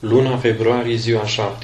Luna februarie, ziua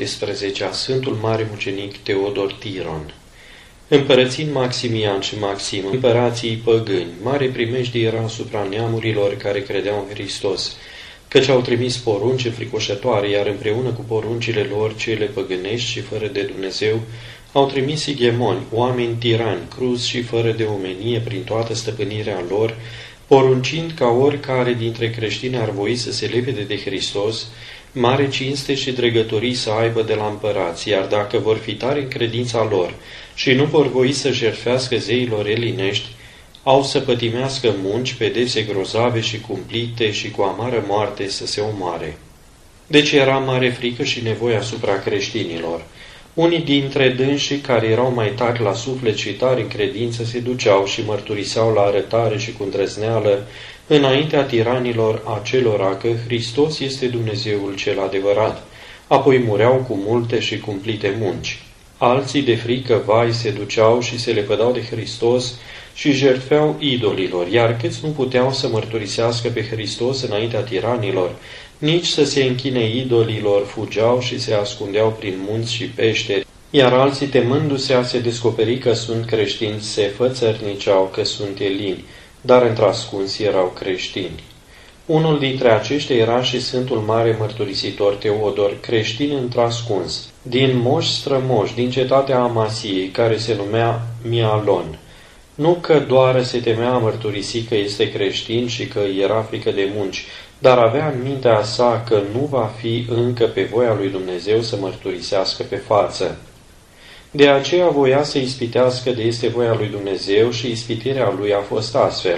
17-a, Sfântul Mare Mucenic Teodor Tiron. Împărățind Maximian și Maxim, împărații păgâni, mare primejdie era asupra neamurilor care credeau în Hristos, căci au trimis porunci înfricoșătoare, iar împreună cu poruncile lor cele păgânești și fără de Dumnezeu, au trimis igemoni, oameni tirani, cruzi și fără de omenie prin toată stăpânirea lor, poruncind ca oricare dintre creștini ar voi să se lepede de Hristos, mare cinste și dregătorii să aibă de la împărați, iar dacă vor fi tari în credința lor și nu vor voi să jertfească zeilor elinești, au să pătimească munci, pedepse grozave și cumplite și cu amară moarte să se omoare. Deci era mare frică și nevoie asupra creștinilor. Unii dintre dânsii care erau mai tari la suflet și tari în credință se duceau și mărturiseau la arătare și cu îndrăzneală înaintea tiranilor acelora că Hristos este Dumnezeul cel adevărat, apoi mureau cu multe și cumplite munci. Alții de frică vai se duceau și se lepădau de Hristos și jertfeau idolilor, iar câți nu puteau să mărturisească pe Hristos înaintea tiranilor, nici să se închine idolilor, fugeau și se ascundeau prin munți și peșteri, iar alții, temându-se a se descoperi că sunt creștini, se fățărniceau că sunt elini, dar într-ascuns erau creștini. Unul dintre aceștia era și Sfântul Mare Mărturisitor Teodor, creștin într-ascuns, din moși strămoși, din cetatea Amasiei, care se numea Mialon. Nu că doar se temea a mărturisi că este creștin și că era frică de munci, dar avea în mintea sa că nu va fi încă pe voia lui Dumnezeu să mărturisească pe față. De aceea voia să ispitească de este voia lui Dumnezeu și ispitirea lui a fost astfel.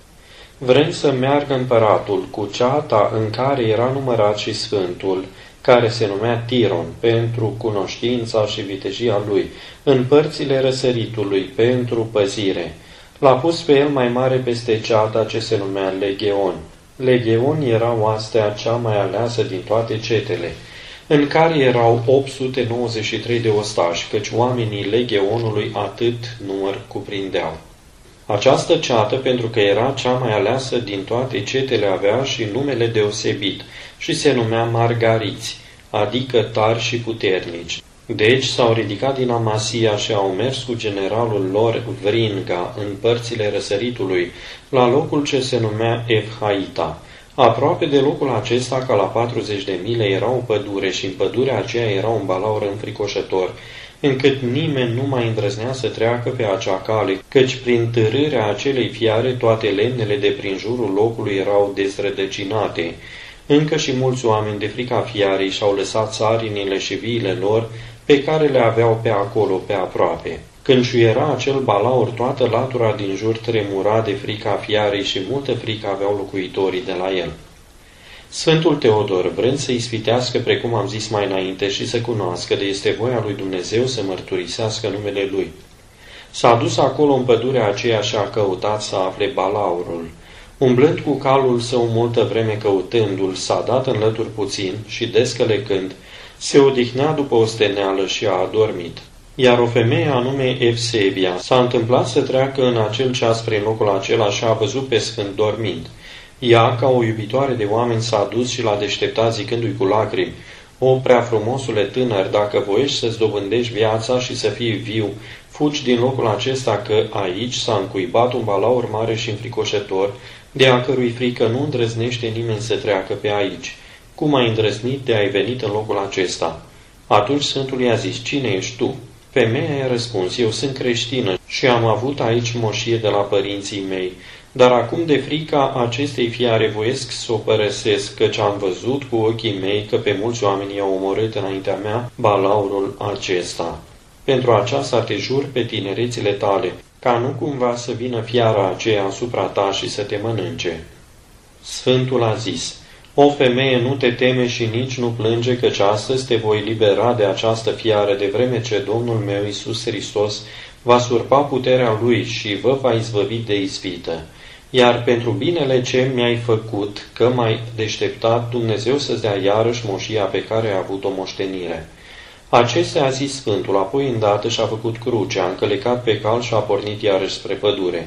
Vrând să meargă împăratul cu ceata în care era numărat și Sfântul, care se numea Tiron, pentru cunoștința și vitejia lui, în părțile răsăritului, pentru păzire, l-a pus pe el mai mare peste ceata ce se numea Legeon. Legeon era oastea cea mai aleasă din toate cetele, în care erau 893 de ostași, căci oamenii Legeonului atât număr cuprindeau. Această ceată, pentru că era cea mai aleasă din toate cetele, avea și numele deosebit și se numea Margariți, adică tari și puternici. Deci s-au ridicat din Amasia și au mers cu generalul lor Vringa în părțile răsăritului, la locul ce se numea Efhaita. Aproape de locul acesta, ca la 40 de mile, era o pădure și în pădurea aceea era un balaur înfricoșător, încât nimeni nu mai îndrăznea să treacă pe acea cale, căci prin târârea acelei fiare toate lemnele de prin jurul locului erau dezrădăcinate. Încă și mulți oameni de frica fiarei și-au lăsat țarinile și viile lor, pe care le aveau pe acolo, pe aproape. Când șuiera acel balaur, toată latura din jur tremura de frica fiarei și multă frică aveau locuitorii de la el. Sfântul Teodor, vrând să ispitească, precum am zis mai înainte, și să cunoască de este voia lui Dumnezeu să mărturisească numele lui, s-a dus acolo în pădurea aceea și a căutat să afle balaurul. Umblând cu calul său multă vreme căutându-l, s-a dat în lături puțin și, descălecând, se odihnea după o steneală și a adormit. Iar o femeie anume Evsebia s-a întâmplat să treacă în acel ceas prin locul acela și a văzut pe Sfânt dormind. Ea, ca o iubitoare de oameni, s-a dus și l-a deșteptat zicându-i cu lacrimi: „O, prea frumosule tânăr, dacă voiești să-ți dobândești viața și să fii viu, fugi din locul acesta, că aici s-a încuibat un balaur mare și înfricoșător, de a cărui frică nu îndrăznește nimeni să treacă pe aici. Cum ai îndrăznit de ai venit în locul acesta?” Atunci Sfântul i-a zis: „Cine ești tu?” Femeia i-a răspuns: „Eu sunt creștină și am avut aici moșie de la părinții mei, dar acum de frica acestei fiare voiesc să o părăsesc, căci am văzut cu ochii mei că pe mulți oameni i-au omorât înaintea mea balaurul acesta. Pentru aceasta te jur pe tinerețile tale, ca nu cumva să vină fiara aceea asupra ta și să te mănânce.” Sfântul a zis: „O femeie, nu te teme și nici nu plânge, căci astăzi te voi libera de această fiară, de vreme ce Domnul meu Iisus Hristos va surpa puterea Lui și vă va izbăvi de ispită. Iar pentru binele ce mi-ai făcut, că m-ai deșteptat, Dumnezeu să-ți dea iarăși moșia pe care ai avut-o moștenire.” Acestea a zis Sfântul, apoi îndată și-a făcut crucea, a încălecat pe cal și a pornit iarăși spre pădure.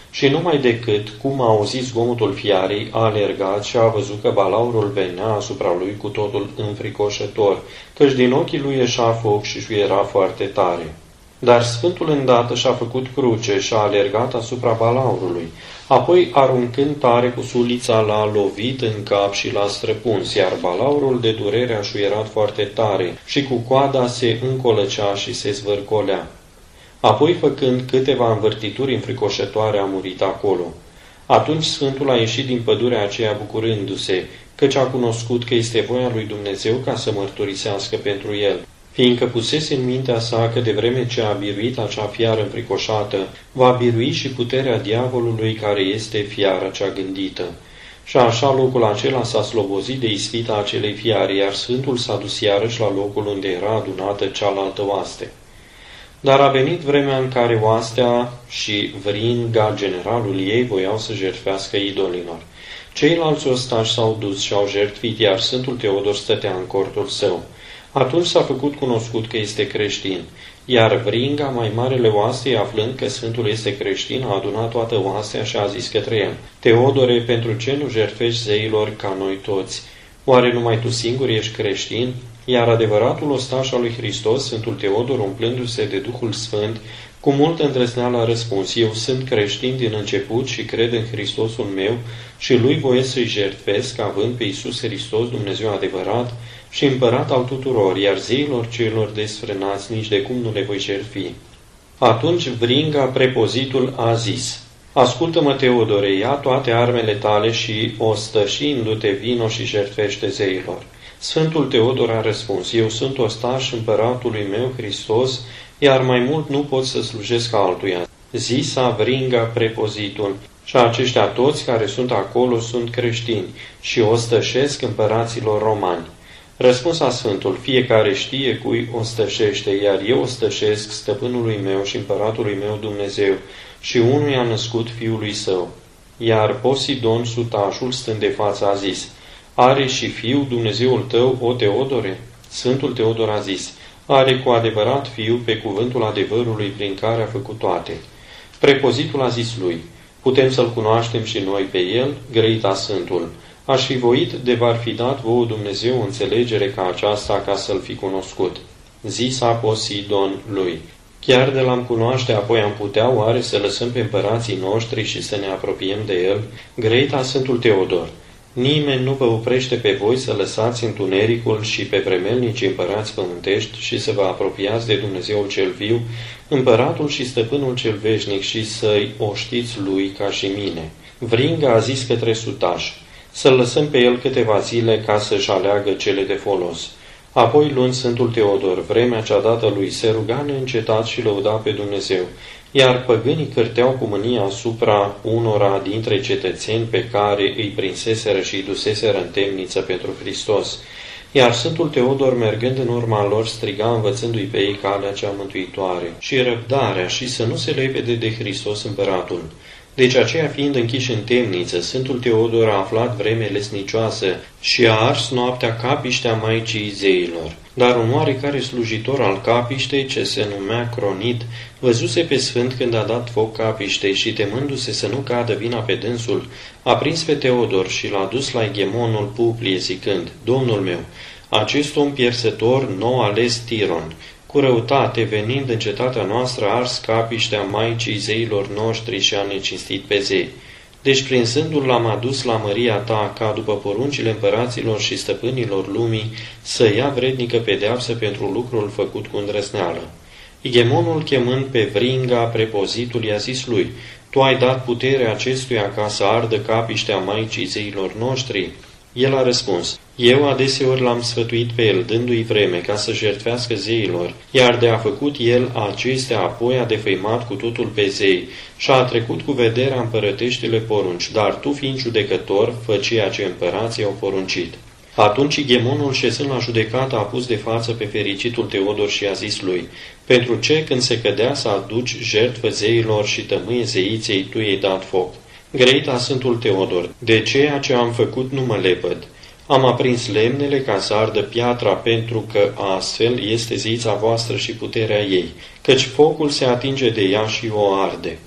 Și numai decât, cum a auzit zgomotul fiarei, a alergat și a văzut că balaurul venea asupra lui cu totul înfricoșător, căci din ochii lui ieșea foc și șuiera foarte tare. Dar Sfântul îndată și-a făcut cruce și a alergat asupra balaurului. Apoi, aruncând tare cu sulița, l-a lovit în cap și l-a străpuns, iar balaurul de durere a șuierat foarte tare și cu coada se încolăcea și se zvârcolea. Apoi, făcând câteva învârtituri înfricoșătoare, a murit acolo. Atunci Sfântul a ieșit din pădurea aceea bucurându-se, căci a cunoscut că este voia lui Dumnezeu ca să mărturisească pentru el, fiindcă pusese în mintea sa că de vreme ce a biruit acea fiară înfricoșată, va birui și puterea diavolului care este fiara cea gândită. Și așa locul acela s-a slobozit de ispita acelei fiare, iar Sfântul s-a dus iarăși la locul unde era adunată cealaltă oaste. Dar a venit vremea în care oastea și Vringa, generalul ei, voiau să jertfească idolilor. Ceilalți ostași s-au dus și au jertfit, iar Sfântul Teodor stătea în cortul său. Atunci s-a făcut cunoscut că este creștin, iar Vringa, mai marele oastei, aflând că Sfântul este creștin, a adunat toată oastea și a zis către el: Teodore, pentru ce nu jertfești zeilor ca noi toți? Oare numai tu singur ești creștin? Iar adevăratul ostaș al lui Hristos, Sfântul Teodor, umplându-se de Duhul Sfânt, cu multă îndrăzneală a răspuns: Eu sunt creștin din început și cred în Hristosul meu și lui voiesc să-i jertfesc, având pe Iisus Hristos, Dumnezeu adevărat și împărat al tuturor, iar zeilor celor desfrânați nici de cum nu le voi jertfi. Atunci Vringa, prepozitul, a zis: Ascultă-mă, Teodore, ia toate armele tale și, ostășindu-te, vino și jertfește zeilor. Sfântul Teodor a răspuns: Eu sunt ostaș împăratului meu Hristos, iar mai mult nu pot să slujesc altuia. Zisa Vringa, prepozitul: Și aceștia toți care sunt acolo sunt creștini și ostășesc împăraților romani. Răspunsa Sfântul: Fiecare știe cui ostășește, iar eu ostășesc stăpânului meu și împăratului meu Dumnezeu, și unui a născut fiului său. Iar Posidon, sutașul, stând de față, a zis: Are și fiu Dumnezeul tău, o Teodore? Sfântul Teodor a zis: Are cu adevărat fiu pe cuvântul adevărului prin care a făcut toate. Prepozitul a zis lui: Putem să-l cunoaștem și noi pe el? Grăita Sfântul: Aș fi voit de v-ar fi dat vouă Dumnezeu înțelegere ca aceasta ca să-l fi cunoscut. Zisa Posidon lui: Chiar de l-am cunoaște, apoi am putea oare să lăsăm pe împărații noștri și să ne apropiem de el? Grăita Sfântul Teodor: Nimeni nu vă oprește pe voi să lăsați întunericul și pe vremelnici împărați pământești și să vă apropiați de Dumnezeul cel viu, împăratul și stăpânul cel veșnic, și să-i oștiți lui ca și mine. Vringa a zis către sutaș: Să-l lăsăm pe el câteva zile ca să-și aleagă cele de folos. Apoi, luând Sfântul Teodor vremea cea dată lui, se ruga neîncetat și lăuda pe Dumnezeu, iar păgânii cârteau cu mânia asupra unora dintre cetățeni pe care îi prinseseră și îi duseseră în temniță pentru Hristos. Iar Sfântul Teodor, mergând în urma lor, striga învățându-i pe ei calea cea mântuitoare și răbdarea și să nu se lepede de Hristos împăratul. Deci aceea, fiind închiși în temniță, Sfântul Teodor a aflat vreme lesnicioasă și a ars noaptea capiștea Maicii Zeilor. Dar un oarecare slujitor al capiștei, ce se numea Cronid, văzuse pe Sfânt când a dat foc capiștei și, temându-se să nu cadă vina pe dânsul, a prins pe Teodor și l-a dus la egemonul Publie, zicând: Domnul meu, acest om piersător, nou ales Tiron, cu răutate, venind în cetatea noastră, a ars capiștea Maicii Zeilor noștri și a necinstit pe zei. Deci, prinzându-l, l-am adus la măria ta, ca după poruncile împăraților și stăpânilor lumii, să ia vrednică pedeapsă pentru lucrul făcut cu îndrăzneală. Igemonul, chemând pe Vringa, prepozitul, i-a zis lui: Tu ai dat putere acestuia ca să ardă capiștea Maicii Zeilor noștri? El a răspuns: Eu adeseori l-am sfătuit pe el, dându-i vreme ca să jertfească zeilor, iar de a făcut el acestea, apoi a defăimat cu totul pe zei și a trecut cu vederea împărăteștile porunci, dar tu, fiind judecător, fă ceea ce împărații au poruncit. Atunci Igemonul, șezând la judecată, a pus de față pe fericitul Teodor și a zis lui: Pentru ce, când se cădea să aduci jertfă zeilor și tămâie zeiței, tu i-ai dat foc? Grăita Sfântul Teodor: De ceea ce am făcut nu mă lepăd. Am aprins lemnele ca să ardă piatra, pentru că astfel este zeița voastră și puterea ei, căci focul se atinge de ea și o arde.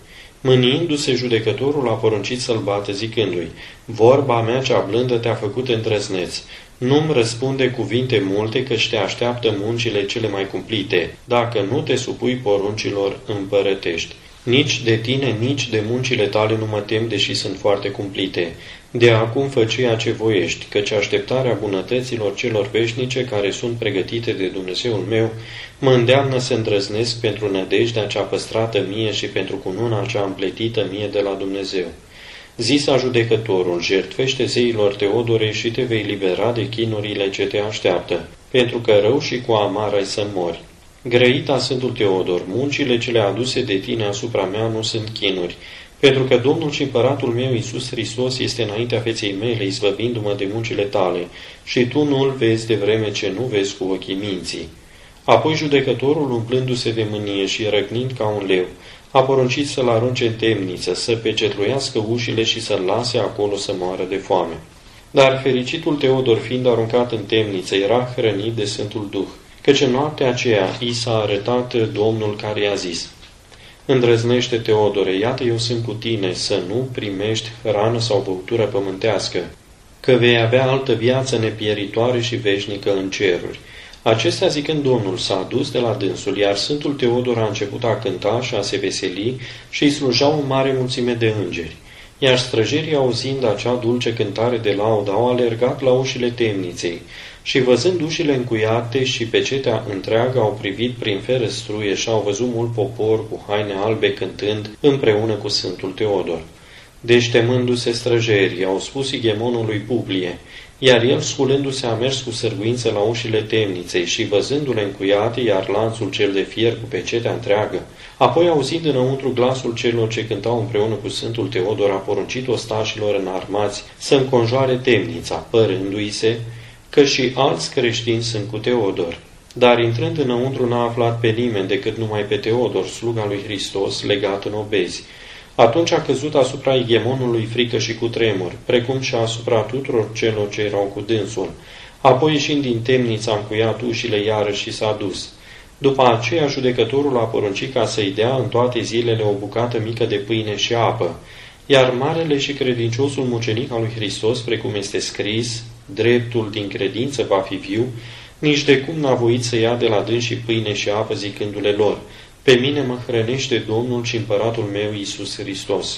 Mâniindu-se, judecătorul a poruncit să-l bată, zicându-i: vorba mea cea blândă te-a făcut îndrăzneț. Nu-mi răspunde cuvinte multe, căci te așteaptă muncile cele mai cumplite, dacă nu te supui poruncilor împărătești. Nici de tine, nici de muncile tale nu mă tem, deși sunt foarte cumplite. De acum fă ceea ce voiești, căci așteptarea bunătăților celor veșnice care sunt pregătite de Dumnezeul meu mă îndeamnă să îndrăznesc pentru nădejdea cea păstrată mie și pentru cununa cea împletită mie de la Dumnezeu. Zisa judecătorul: jertfește zeilor, Teodore, și te vei libera de chinurile ce te așteaptă, pentru că rău și cu amar ai să mori. Grăita Sfântul Teodor, muncile cele aduse de tine asupra mea nu sunt chinuri, pentru că Domnul și Împăratul meu Iisus Hristos este înaintea feței mele, izbăvindu-mă de muncile tale, și tu nu-l vezi de vreme ce nu vezi cu ochii minții. Apoi judecătorul, umplându-se de mânie și răcnind ca un leu, a poruncit să-l arunce în temniță, să pecetluiască ușile și să-l lase acolo să moară de foame. Dar fericitul Teodor, fiind aruncat în temniță, era hrănit de Sfântul Duh, căci în noaptea aceea i s-a arătat Domnul care i-a zis: îndrăznește, Teodore, iată eu sunt cu tine, să nu primești hrană sau băutură pământească, că vei avea altă viață nepieritoare și veșnică în ceruri. Acestea zicând, Domnul s-a dus de la dânsul, iar Sfântul Teodor a început a cânta și a se veseli și îi slujau o mare mulțime de îngeri. Iar străjerii, auzind acea dulce cântare de laudă, au alergat la ușile temniței și, văzând ușile încuiate și pecetea întreagă, au privit prin ferăstruie și au văzut mult popor cu haine albe cântând împreună cu Sfântul Teodor. Deci, temându-se străjerii, au spus ighemonului Publie, iar el, sculându-se, a mers cu sârguință la ușile temniței și, văzându-le încuiate, iar lanțul cel de fier cu pecetea întreagă, apoi, auzind înăuntru glasul celor ce cântau împreună cu Sfântul Teodor, a poruncit ostașilor înarmați să înconjoare temnița, părându-i se că și alți creștini sunt cu Teodor. Dar, intrând înăuntru, n-a aflat pe nimeni decât numai pe Teodor, sluga lui Hristos, legat în obezi. Atunci a căzut asupra ighemonului frică și cutremur, precum și asupra tuturor celor ce erau cu dânsul. Apoi, ieșind din temniță, a încuiat ușile iarăși și s-a dus. După aceea, judecătorul a poruncit ca să-i dea în toate zilele o bucată mică de pâine și apă, iar marele și credinciosul mucenic al lui Hristos, precum este scris, dreptul din credință va fi viu, nici de cum n-a voit să ia de la dânsii pâine și apă, zicându-le lor: pe mine mă hrănește Domnul și Împăratul meu Iisus Hristos.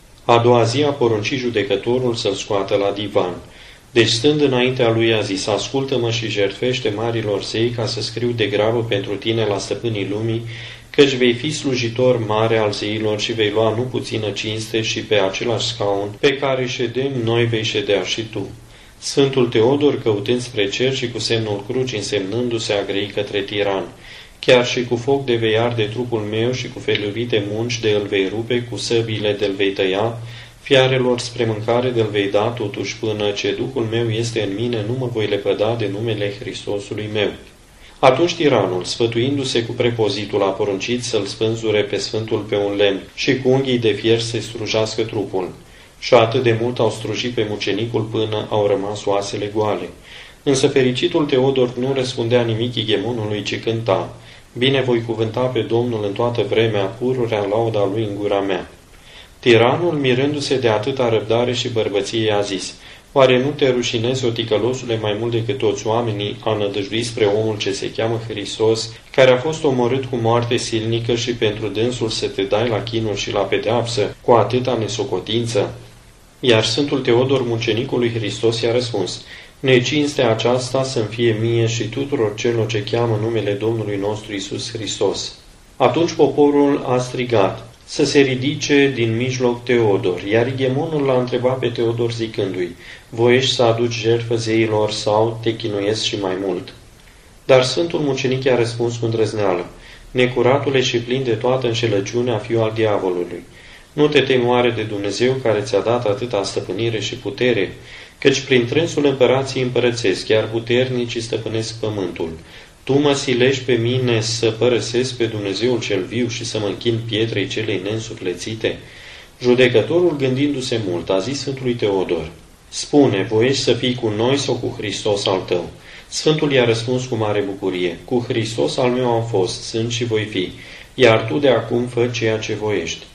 A doua zi a poruncit judecătorul să-l scoată la divan. Deci, stând înaintea lui, a zis: ascultă-mă și jertfește marilor zei, ca să scriu de grabă pentru tine la stăpânii lumii, căci vei fi slujitor mare al zeilor și vei lua nu puțină cinste și pe același scaun pe care ședem noi vei ședea și tu. Sfântul Teodor, căutând spre cer și cu semnul crucii însemnându-se, a grăit către tiran: chiar și cu foc de vei arde trupul meu și cu felurite munci de îl vei rupe, cu săbiile de îl vei tăia, fiarelor spre mâncare de îl vei da, totuși până ce Duhul meu este în mine, nu mă voi lepăda de numele Hristosului meu. Atunci tiranul, sfătuindu-se cu prepozitul, a poruncit să-l spânzure pe Sfântul pe un lemn și cu unghii de fier să-i strujească trupul. Și atât de mult au strujit pe mucenicul până au rămas oasele goale. Însă fericitul Teodor nu răspundea nimic ighemonului, ci cânta: bine voi cuvânta pe Domnul în toată vremea, pururea lauda lui în gura mea. Tiranul, mirându-se de atâta răbdare și bărbăție, a zis: oare nu te rușinezi, o ticălosule, mai mult decât toți oamenii, a nădăjdui spre omul ce se cheamă Hristos, care a fost omorât cu moarte silnică și pentru dânsul să te dai la chinuri și la pedeapsă cu atâta nesocotință? Iar Sfântul Teodor, mucenicul lui Hristos, i-a răspuns: necinstea aceasta să-mi fie mie și tuturor celor ce cheamă numele Domnului nostru Iisus Hristos. Atunci poporul a strigat să se ridice din mijloc Teodor, iar ighemonul l-a întrebat pe Teodor zicându-i: voiești să aduci jertfă zeilor sau te chinuiesc și mai mult? Dar Sfântul Mucenic i-a răspuns cu îndrăzneală: necuratule și plin de toată înșelăciunea, fiu al diavolului, nu te temi oare de Dumnezeu care ți-a dat atâta stăpânire și putere, căci prin trânsul împărații împărățesc, iar puternicii stăpânesc pământul. Tu mă silești pe mine să părăsesc pe Dumnezeul cel viu și să mă închin pietrei celei neînsuflețite? Judecătorul, gândindu-se mult, a zis Sfântului Teodor: spune, voiești să fii cu noi sau cu Hristos al tău? Sfântul i-a răspuns cu mare bucurie: cu Hristos al meu am fost, sunt și voi fi, iar tu de acum fă ceea ce voiești.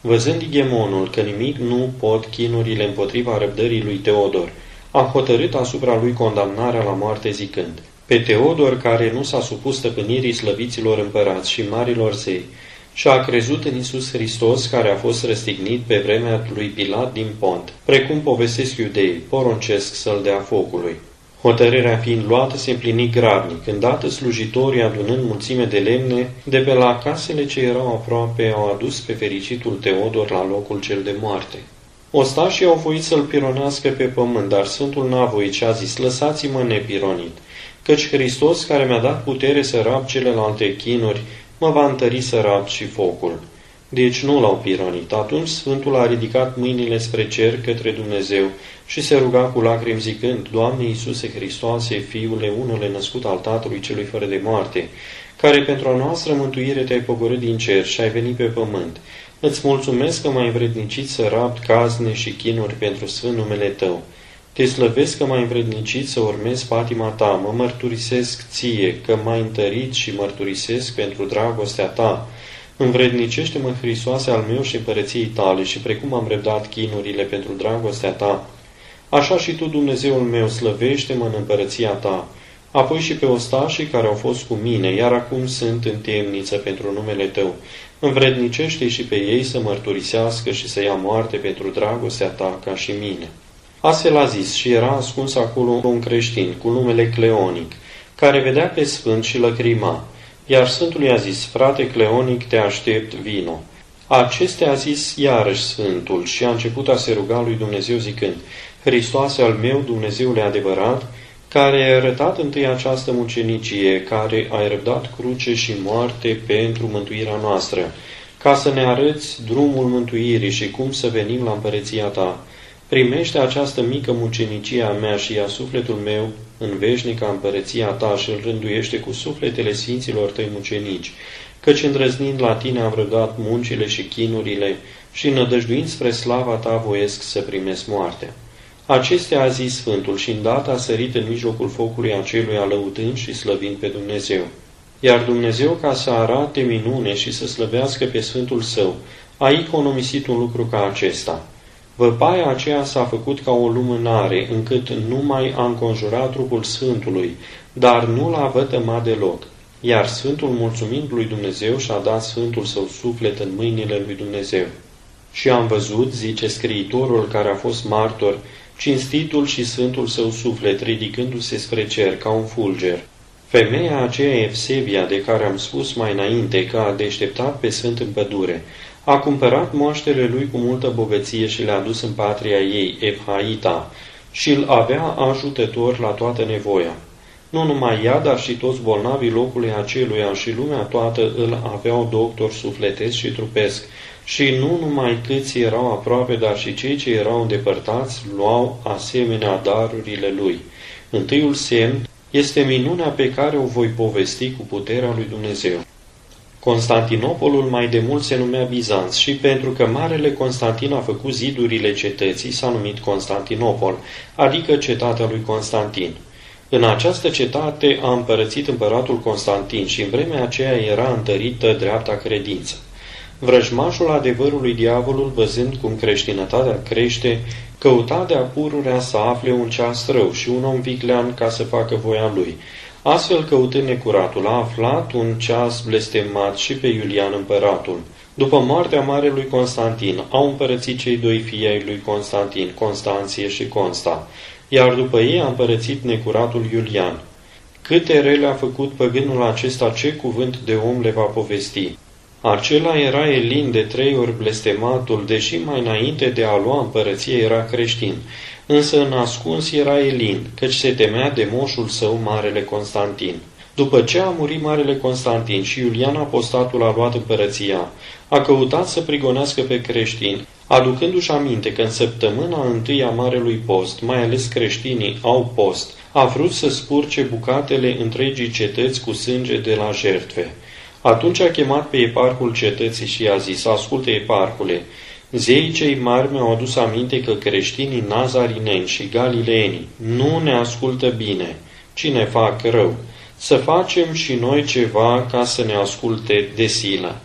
Văzând Igemonul că nimic nu pot chinurile împotriva răbdării lui Teodor, a hotărât asupra lui condamnarea la moarte zicând: pe Teodor, care nu s-a supus stăpânirii slăviților împărați și marilor zei, și a crezut în Iisus Hristos, care a fost răstignit pe vremea lui Pilat din Pont, precum povestesc iudeii, poruncesc să-l dea focului. Hotărârea fiind luată, se împlini grabnic, îndată slujitorii, adunând mulțime de lemne, de pe la casele ce erau aproape, au adus pe fericitul Teodor la locul cel de moarte. Ostașii au voit să-l pironească pe pământ, dar Sfântul n-a voit și a zis: lăsați-mă nepironit, căci Hristos, care mi-a dat putere să rab celelalte chinuri, mă va întări să rab și focul. Deci nu l-au pironit. Atunci Sfântul a ridicat mâinile spre cer către Dumnezeu și se ruga cu lacrimi zicând: Doamne Iisuse Hristoase, Fiule unule născut al Tatălui celui fără de moarte, care pentru a noastră mântuire te-ai pogorât din cer și ai venit pe pământ, îți mulțumesc că m-ai învrednicit să rabd cazne și chinuri pentru sfânt numele Tău. Te slăvesc că m-ai învrednicit să urmez patima Ta, mă mărturisesc Ție că m-ai întărit și mărturisesc pentru dragostea Ta. Învrednicește-mă, Hristoase al meu și împărăției Tale, și precum am răbdat chinurile pentru dragostea Ta, așa și Tu, Dumnezeul meu, slăvește-mă în împărăția Ta. Apoi și pe ostașii care au fost cu mine, iar acum sunt în temniță pentru numele Tău, învrednicește și pe ei să mărturisească și să ia moarte pentru dragostea Ta ca și mine. Astfel a zis și era ascuns acolo un creștin cu numele Cleonic, care vedea pe Sfânt și lăcrima. Iar Sfântul i-a zis: frate Cleonic, te aștept, vino. Acestea a zis iarăși Sfântul și a început a se ruga lui Dumnezeu zicând: Hristoase al meu, Dumnezeule adevărat, care ai arătat întâi această mucenicie, care ai răbdat cruce și moarte pentru mântuirea noastră, ca să ne arăți drumul mântuirii și cum să venim la împărăția Ta. Primește această mică mucenicie a mea și ia sufletul meu în veșnica împărăția Ta și îl rânduiește cu sufletele sfinților Tăi mucenici, căci îndrăznind la Tine am răbdat muncile și chinurile și nădăjduind spre slava Ta voiesc să primesc moartea. Acestea a zis Sfântul și îndată a sărit în mijlocul focului aceluia lăudând și slăvind pe Dumnezeu. Iar Dumnezeu, ca să arate minune și să slăvească pe Sfântul Său, a economisit un lucru ca acesta. Văpaia aceea s-a făcut ca o lumânare, încât nu mai a înconjurat trupul Sfântului, dar nu l-a vătămat deloc. Iar Sfântul, mulțumind lui Dumnezeu, și-a dat Sfântul Său suflet în mâinile lui Dumnezeu. Și am văzut, zice scriitorul care a fost martor, cinstitul și Sfântul Său suflet ridicându-se spre cer ca un fulger. Femeia aceea Evsebia, de care am spus mai înainte că a deșteptat pe Sfânt în pădure, a cumpărat moaștele lui cu multă bogăție și le-a dus în patria ei, Evhaita, și îl avea ajutător la toată nevoia. Nu numai ea, dar și toți bolnavii locului aceluia și lumea toată îl aveau doctor sufletesc și trupesc, și nu numai câți erau aproape, dar și cei ce erau îndepărtați luau asemenea darurile lui. Întâiul semn este minunea pe care o voi povesti cu puterea lui Dumnezeu. Constantinopolul mai de mult se numea Bizanț și pentru că Marele Constantin a făcut zidurile cetății s-a numit Constantinopol, adică cetatea lui Constantin. În această cetate a împărățit împăratul Constantin și în vremea aceea era întărită dreapta credință. Vrăjmașul adevărului diavolul, văzând cum creștinătatea crește, căuta de-a pururea să afle un ceas rău și un om viclean ca să facă voia lui. Astfel, căutând necuratul, a aflat un ceas blestemat și pe Iulian împăratul. După moartea marelui Constantin, au împărățit cei doi fii ai lui Constantin, Constanție și Consta, iar după ei a împărățit necuratul Iulian. Câte rele a făcut păgânul acesta, ce cuvânt de om le va povesti? Acela era Elin, de 3 ori blestematul, deși mai înainte de a lua împărăție era creștin, însă în ascuns era Elin, căci se temea de moșul său, marele Constantin. După ce a murit marele Constantin și Iulian Apostatul a luat împărăția, a căutat să prigonească pe creștini, aducându-și aminte că în săptămâna întâi a Marelui Post, mai ales creștinii au post, a vrut să spurce bucatele întregii cetăți cu sânge de la jertfe. Atunci a chemat pe eparhul cetății și i-a zis: ascultă, eparhule, zeii cei mari mi-au adus aminte că creștinii nazarineni și galileeni nu ne ascultă bine, ci ne fac rău. Să facem și noi ceva ca să ne asculte de silă.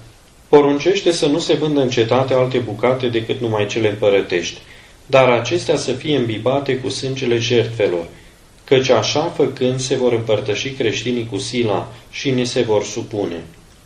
Poruncește să nu se vândă în cetate alte bucate decât numai cele împărătești, dar acestea să fie îmbibate cu sângele jertfelor, căci așa făcând se vor împărtăși creștinii cu sila și ni se vor supune.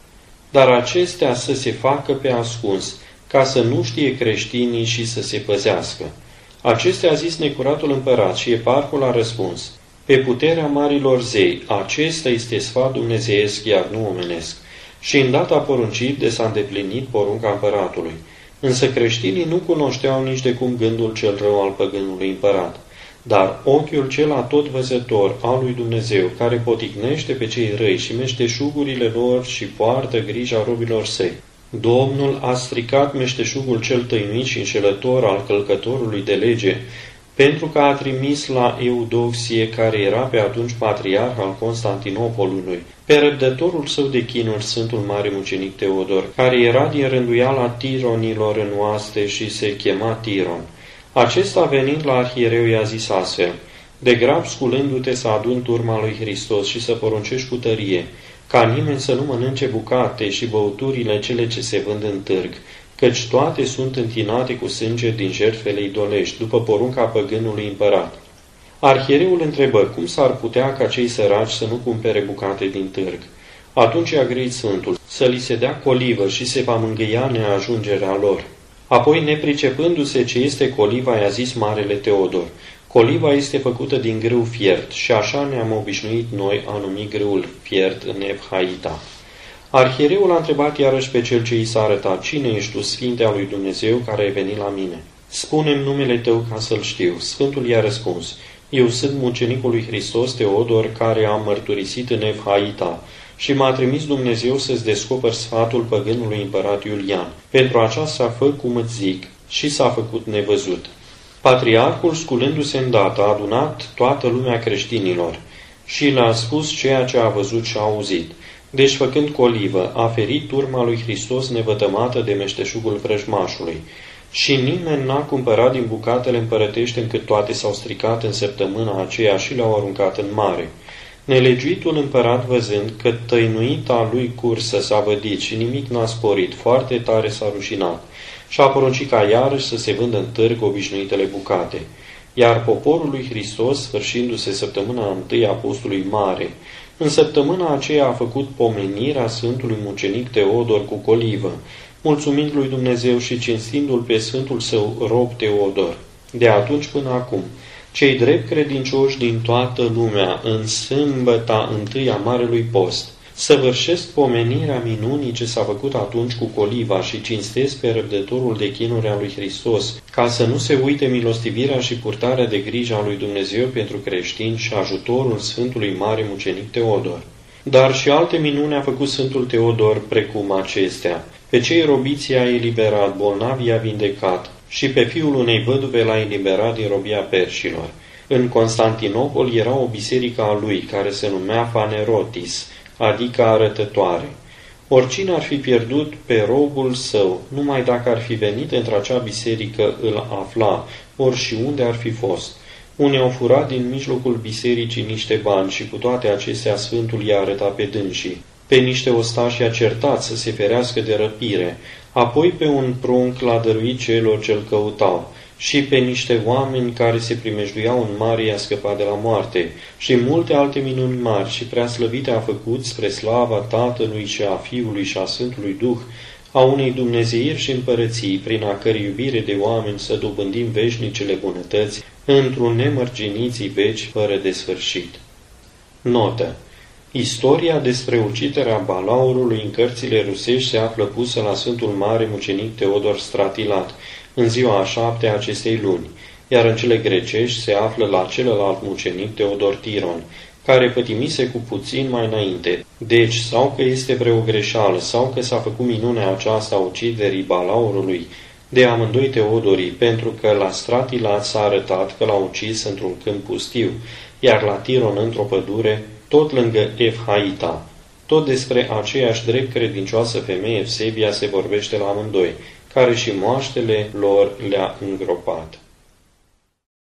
Dar acestea să se facă pe ascuns, ca să nu știe creștinii și să se păzească. Acestea a zis necuratul împărat și eparhul a răspuns: pe puterea marilor zei, acesta este sfat dumnezeiesc, iar nu omenesc. Și îndată a poruncit de s-a îndeplinit porunca împăratului. Însă creștinii nu cunoșteau nici de cum gândul cel rău al păgânului împărat. Dar ochiul cel atotvăzător al lui Dumnezeu, care poticnește pe cei răi și meșteșugurile lor și poartă grija robilor săi, Domnul a stricat meșteșugul cel tăinuit și înșelător al călcătorului de lege, pentru că a trimis la Eudoxie, care era pe atunci patriarh al Constantinopolului, pe răbdătorul său de chinuri, Sfântul Mare Mucenic Teodor, care era din rânduiala tironilor în oaste și se chema Tiron. Acesta, venind la arhiereu, i-a zis astfel: de grab, sculându-te, să adun turma lui Hristos și să poruncești cu tărie, ca nimeni să nu mănânce bucate și băuturile cele ce se vând în târg, căci toate sunt întinate cu sânge din jertfele idolești, după porunca păgânului împărat. Arhiereul întrebă cum s-ar putea ca cei săraci să nu cumpere bucate din târg. Atunci i-a grăit Sfântul să li se dea colivă și se va mângâia neajungerea lor. Apoi, nepricepându-se ce este coliva, i-a zis Marele Teodor: coliva este făcută din grâu fiert și așa ne-am obișnuit noi a numi grâul fiert în Evhaita. Arhiereul a întrebat iarăși pe cel ce i s-a arătat: cine ești tu, Sfinte al lui Dumnezeu, care ai venit la mine? Spune-mi numele tău ca să-l știu. Sfântul i-a răspuns: eu sunt mucenicul lui Hristos Teodor, care am mărturisit în Evhaita și m-a trimis Dumnezeu să-ți descoperi sfatul păgânului împărat Iulian. Pentru aceasta fă cum îți zic, și s-a făcut nevăzut. Patriarhul, sculându-se îndată, a adunat toată lumea creștinilor și le-a spus ceea ce a văzut și a auzit. Deci, făcând colivă, a ferit turma lui Hristos nevătămată de meșteșugul vrăjmașului. Și nimeni n-a cumpărat din bucatele împărătești, încât toate s-au stricat în săptămâna aceea și le-au aruncat în mare. Nelegiuitul împărat, văzând că tăinuita lui cursă s-a vădit și nimic n-a sporit, foarte tare s-a rușinat și a poruncit ca iarăși să se vândă în târg obișnuitele bucate. Iar poporul lui Hristos, sfârșindu-se săptămâna întâi a postului mare, în săptămâna aceea a făcut pomenirea Sfântului Mucenic Teodor cu colivă, mulțumind lui Dumnezeu și cinstindu-l pe Sfântul său rob Teodor. De atunci până acum, cei drept credincioși din toată lumea, în sâmbăta întâi a Marelui Post, săvârșesc pomenirea minunii ce s-a făcut atunci cu coliva și cinstesc pe răbdătorul de chinuri al lui Hristos, ca să nu se uite milostivirea și purtarea de grijă a lui Dumnezeu pentru creștini și ajutorul Sfântului Mare Mucenic Teodor. Dar și alte minuni a făcut Sfântul Teodor precum acestea. Pe cei robiți i-a eliberat, bolnavi i-a vindecat și pe fiul unei văduve l-a eliberat din robia perșilor. În Constantinopol era o biserică a lui, care se numea Phanerotis, adică arătătoare. Oricine ar fi pierdut pe robul său, numai dacă ar fi venit într-acea biserică îl afla, ori și unde ar fi fost. Unii au furat din mijlocul bisericii niște bani și cu toate acestea Sfântul i-a arătat pe dânsii. Pe niște ostași i-a certat să se ferească de răpire, apoi pe un prunc l-a dăruit celor ce-l căutau și pe niște oameni care se primejduiau în mare i-a scăpat de la moarte și multe alte minuni mari și prea slăvite a făcut spre slava Tatălui și a Fiului și a Sfântului Duh, a unei dumnezeiri și împărății, prin a cărei iubire de oameni să dobândim veșnicele bunătăți într-un nemărginiții veci fără de sfârșit. Notă. Istoria despre uciderea balaurului în cărțile rusești se află pusă la Sfântul Mare Mucenic Teodor Stratilat, în ziua a 7-a acestei luni, iar în cele grecești se află la celălalt mucenic Teodor Tiron, care pătimise cu puțin mai înainte. Deci, sau că este vreo greșeală, sau că s-a făcut minunea aceasta a uciderii balaurului de amândoi Teodorii, pentru că la Stratilat s-a arătat că l-a ucis într-un câmp pustiu, iar la Tiron într-o pădure, tot lângă Evhaita. Tot despre aceeași drept credincioasă femeie Evsebia se vorbește la amândoi, care și moaștele lor le-a îngropat.